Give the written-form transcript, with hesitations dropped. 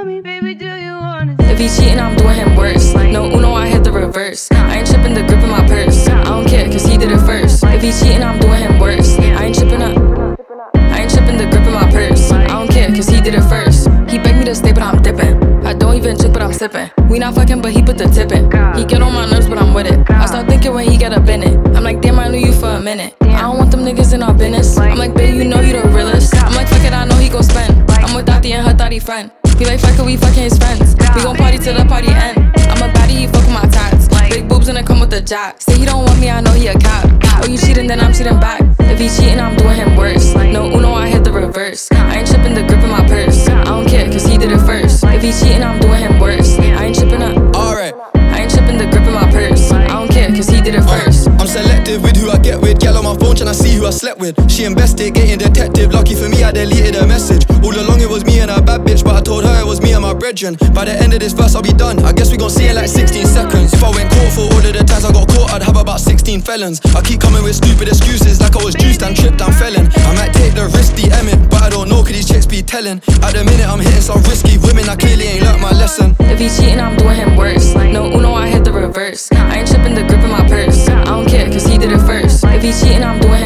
me, baby, do you wanna? If he cheating, I'm doing him worse. No Uno, I hit the reverse. I ain't tripping the grip in my purse. I don't care, cause he did it first. If he cheating, I'm doing him worse. I ain't tripping the grip in my purse. I don't care, cause he did it first. He begged me to stay, but I'm dipping. I don't even drink, but I'm sipping. We not fucking, but he put the tip in. He get on my nerves, but I'm with it. I start thinking when he get up in it. I'm like, damn, I knew you for a minute. I don't want them niggas in our business. I'm like, babe, you know you the realest. I'm like, fuck it, I know he gon' spend. I'm with Dottie and her thotty friend. He like, fuck it, we fucking his friends. We gon' party till the party end. I'm a baddie, he fuck with my tats. Big boobs and it come with the jack. Say he don't want me, I know he a cop. Oh, you cheating, then I'm cheating back. If he cheating, I'm doing him worse. No Uno, I hit the reverse. I ain't tripping the grip in my purse. I don't care, cause he did it first. If he cheating, I'm doing him worse. I ain't tripping the grip in my purse. I don't care, cause he did it first. I'm selective with who I get with. Girl on my phone tryna see who I slept with. She investigating detective. Lucky for me, I deleted her message. All along it was me and a bad bitch, but I told her it was me and my brethren. By the end of this verse, I'll be done. I guess we gon' see in like 16 seconds. If I went court for all of the times I got caught, I'd have about 16 felons. I keep coming with stupid excuses like I was juiced and tripped and felon. I might take the risk, DM it, but I don't know, cause these chicks be telling. At the minute, I'm hitting some risky women. I clearly ain't learnt my lesson. If he cheating, I'm doing him worse. No Uno, I hit the reverse. I ain't tripping the grip in my purse. I don't care, cause he did it first. If he cheating, I'm doing him